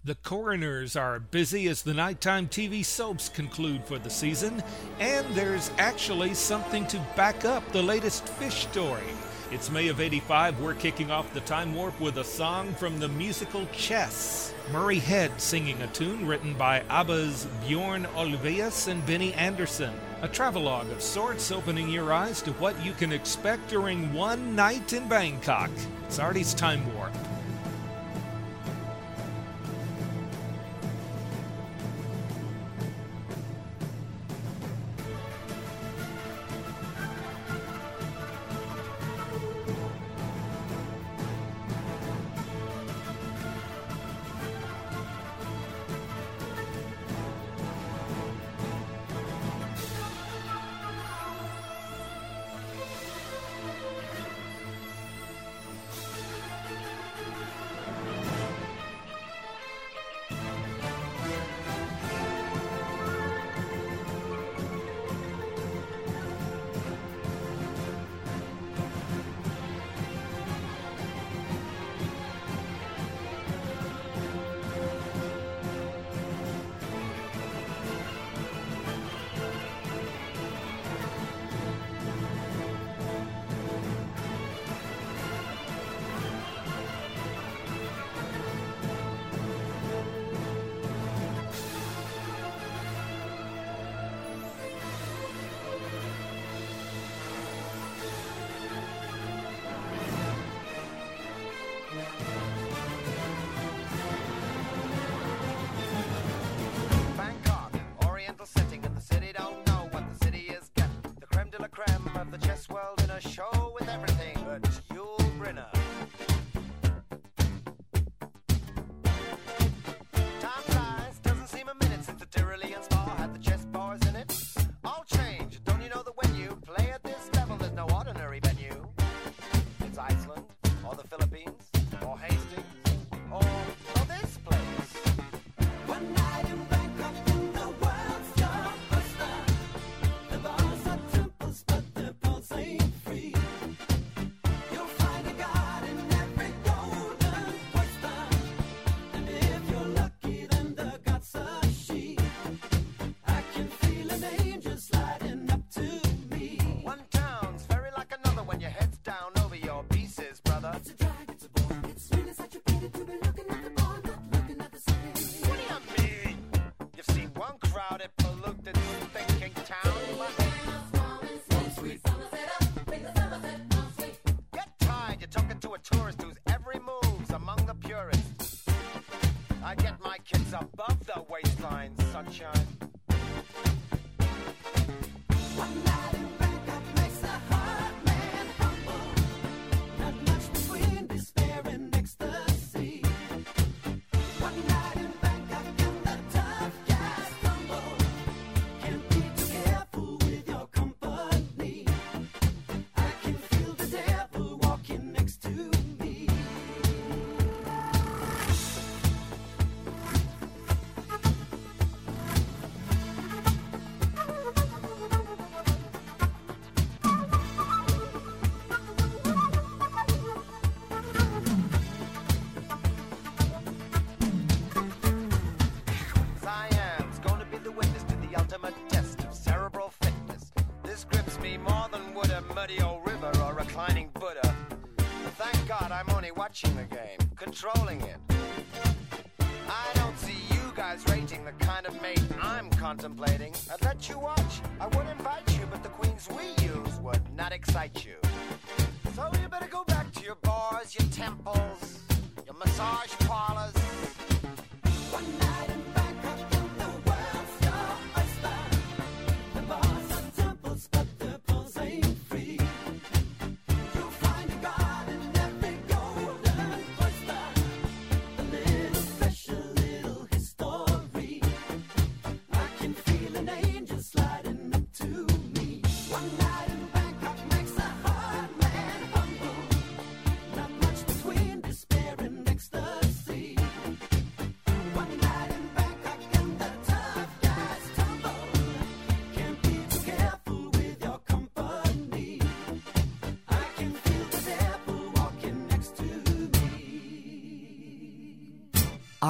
The coroners are busy as the nighttime TV soaps conclude for the season, and there's actually something to back up the latest fish story. It's May of '85. We're kicking off the time warp with a song from the musical Chess. Murray Head singing a tune written by ABBA's Bjorn Ulvaeus and Benny Andersson. A travelogue of sorts, opening your eyes to what you can expect during one night in Bangkok. It's Artie's Time Warp. Watching the game, controlling it. I don't see you guys rating the kind of mate I'm contemplating. I'd let you watch, I would invite you, but the queens we use would not excite you. So you better go back to your bars, your temples, your massage parlors. One night in Bangkok and the world's your oyster. The bars are temples, but the pulse ain't free. Despair and ecstasy.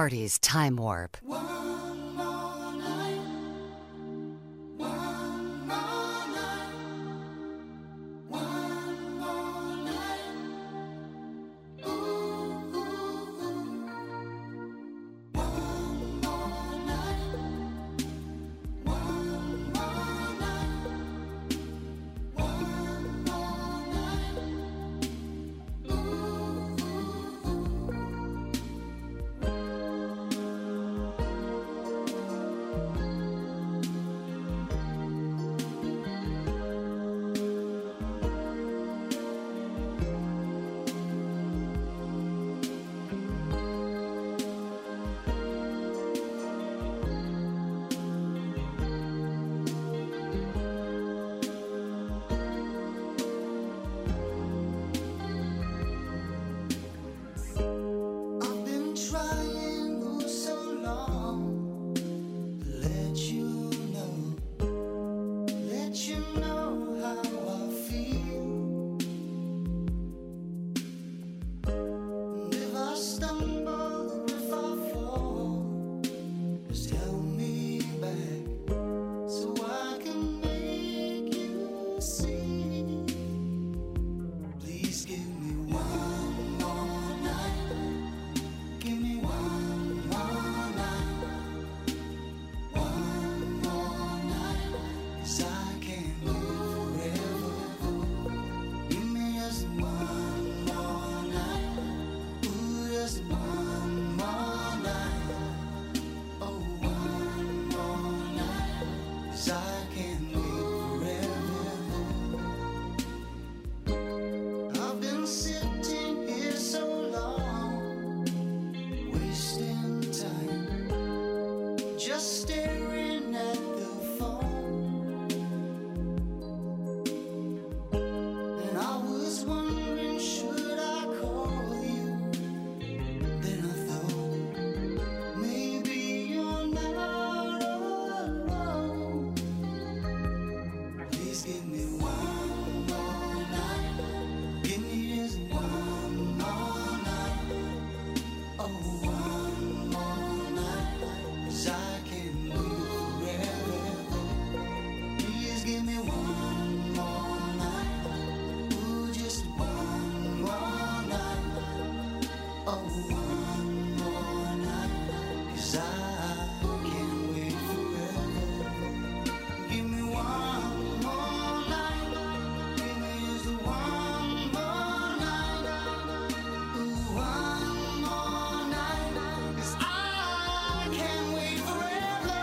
Artie's Time Warp. One more night. One more night. One more night. Ooh, ooh, ooh. One more night. One more night. One more night. Ooh, ooh, ooh. I've been trying oh so long to let you know how I feel. And if I stumble or if I fall, just help me back so I can make you see. Please give me one more night. Give me one more night. One more night. 'Cause I can't live forever. Give me just one more night. Ooh, just one more night. Oh, one more night. 'Cause I can't live forever. I've been sitting here so long, wasting time, just staring at the phone. And I was wondering, should I call you? Then I thought, maybe you're not alone. Please give me one more night. Give me just one more night. Oh, one more night. 'Cause I can't live forever. Please give me one more night. Ooh, just one more night. Oh, one more night. 'Cause I can't wait forever. Give me one more night. Give me just one more night. Ooh, one more night. 'Cause I can't wait forever.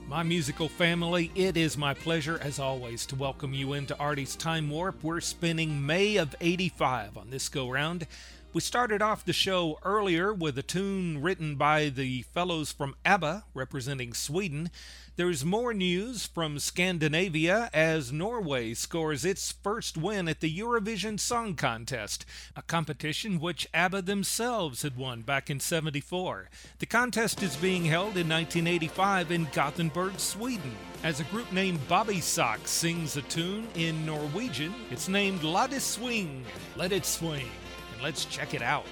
My musical family, it is my pleasure, as always, to welcome you into Artie's Time Warp. We're spinning May of '85 on this go-round. We started off the show earlier with a tune written by the fellows from ABBA, representing Sweden. There's more news from Scandinavia as Norway scores its first win at the Eurovision Song Contest, a competition which ABBA themselves had won back in '74. The contest is being held in 1985 in Gothenburg, Sweden, as a group named Bobby Sox sings a tune in Norwegian. It's named La Det Swing, Let It Swing, and let's check it out.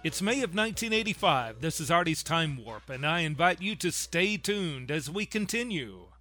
It's May of 1985. This is Artie's Time Warp, and I invite you to stay tuned as we continue.